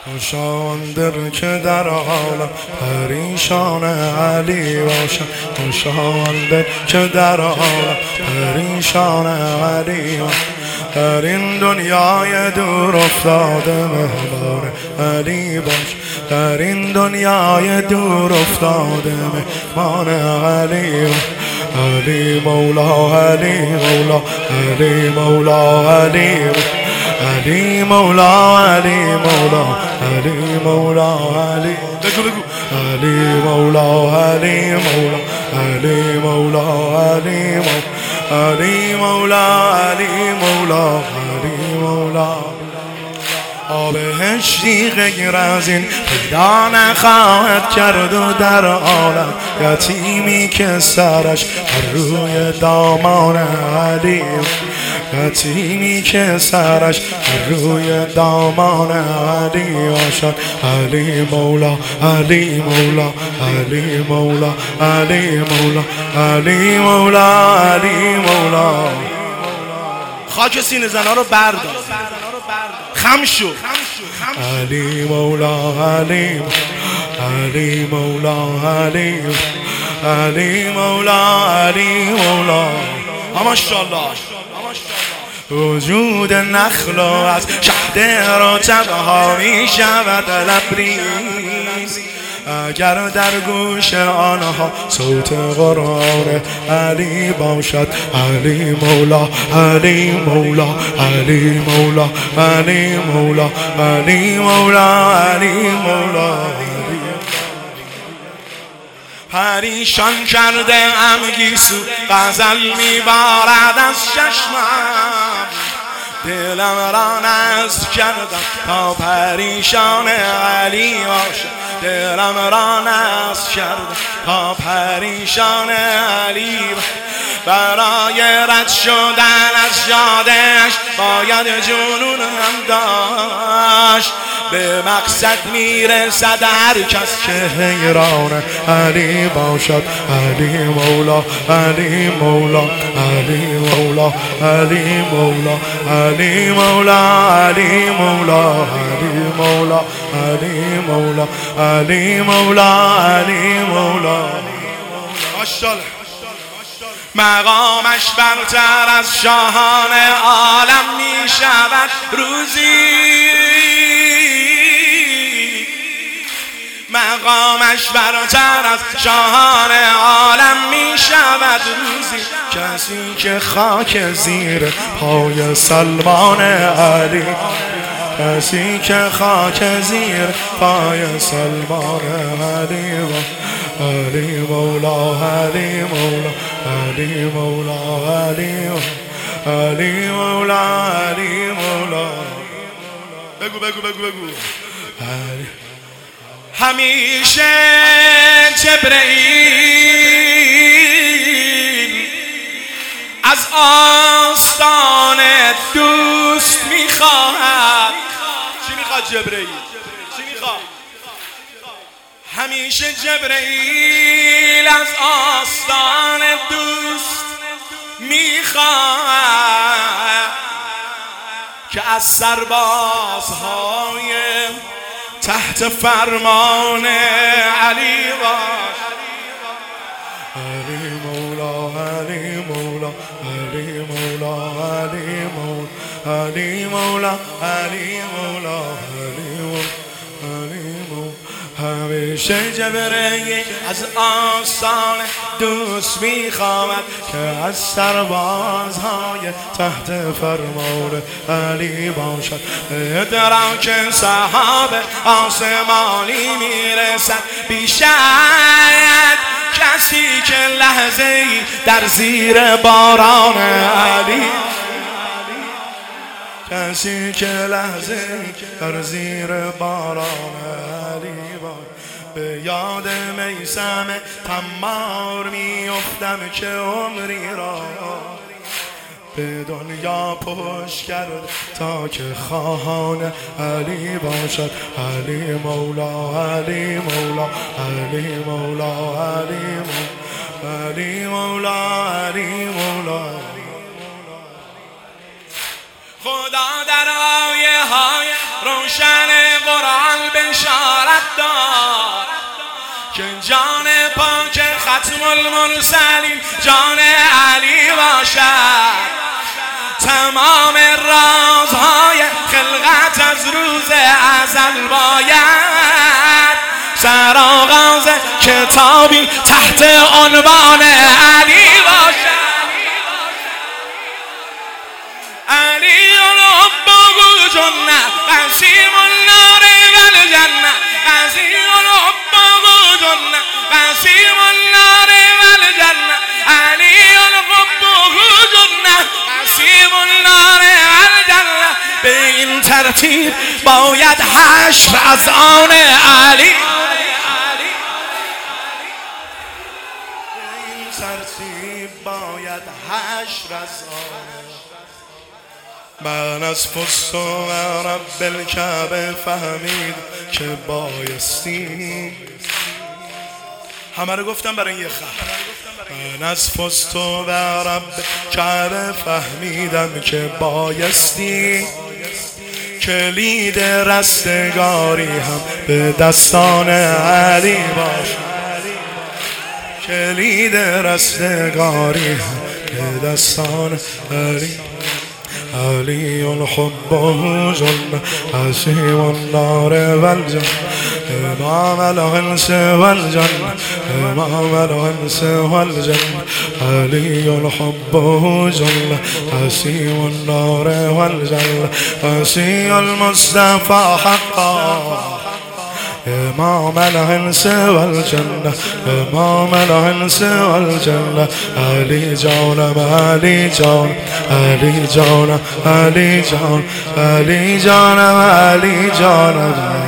خوشان دل که در عالم پریشان علی باشد. خوشان دل که در عالم پریشان علی باشد. در این دنیای دور افتاده مهمان علی باش. در این دنیای دور افتاده مهمان علی باش. علی مولا علی مولا علی مولا علی علی مولا علی مولا علی مولا علی بگو علی مولا علی مولا علی مولا علی مولا علی مولا علی مولا علی مولا. بهشتی غیر از این پیدا نخواهد کرد و در عالم یتیمی که سرش بر روی دامان علی، یتیمی که سرش بر روی دامان علی باشد. علی مولا علی مولا علی مولا علی مولا علی مولا علی مولا. خاک سینه زنا رو بردار، خم شو. علی مولا علی علی مولا علی علی مولا علی مولا. ماشاءالله. وجود نخل از شهد رطب‌ها می شود لبریز اگر در گوش آنها صوت قرآن علی باشد. علی مولا علی مولا علی مولا علی مولا علی مولا علی مولا. پریشان کرده ام گیسو غزل میبارد از چشمم، دلم را نذر کردم تا پریشان علی باشم. دلم را نذر کردم تا پریشان علی باشم. برای رد شدن از جاده‌اش باید جنون هم داشت. به مقصد میرسد هر کس که حیران علی باشد. علی مولا علی مولا علی مولا علی مولا علی مولا علی مولا علی مولا علی مولا علی مولا علی مولا. ماشاءالله. مقامش برتر از شاهان عالم می شود روزی، مقامش برتر از شاهان عالم می شود روزی. کسی که خاک زیر پای سلمان علی، کسی که خاک زیر پای سلمان علی. علی مولا علی مولا علی مولا علی علی مولا علی مولا. بگو بگو بگو بگو. همیشه جبرئیل از آستان دوست میخواهد. چی میخواد جبرئیل؟ چی میخواد؟ همیشه جبرئیل از آستان دوست میخواهد که از سربازهای تحت فرمان علی باش. علی مولا علی مولا علی مولا علی مولا علی مولا علی مولا علی مولا. همیشه جبرئیل از آستان دوست میخواهد که از سربازهای تحت فرمان علی باشد. ادراک صحاب آسمانی میرسد بیشتر کسی که لحظه در زیر باران علی، کسی که لحظه در زیر باران علی باشد. به یاد میثم تمار میافتم که عمری را به دنیا پشت کرد تا که خواهان علی باشد. علی مولا علی مولا علی مولا علی مولا علی مولا علی مولا. خدا در آیه های روشن قرآن پاک ختم المرسلین جان علی باشد. تمام رازهای خلقت از روز ازل باید سرآغاز کتابی تحت عنوان علی باشد. علی ربه جنة قسیم النار والجنة، قسیم ربه جنة قسیم النار والجنة، علی ربه جنة قسیم النار والجنة. به این ترتیب باید حشر از آن علی، به این ترتیب باید حشر از آن. من از پست و رب الکعبه فهمید که بایستی، همه رو گفتم برای یه خط. من از پست و رب کعبه فهمیدم که بایستی کلید رستگاری هم به دستان علی باشد. کلید رستگاری هم به دستان علی. علی الحب جنة حسیم النار والجنة، امام الانس والجنة امام الانس والجنة. علی الحب جنة حسیم النار والجنة، حسین المصطفى حقا امام الانس والجنة امام الانس والجنة. علی جانم علی جان علی جانم علی جان علی جانم علی جانم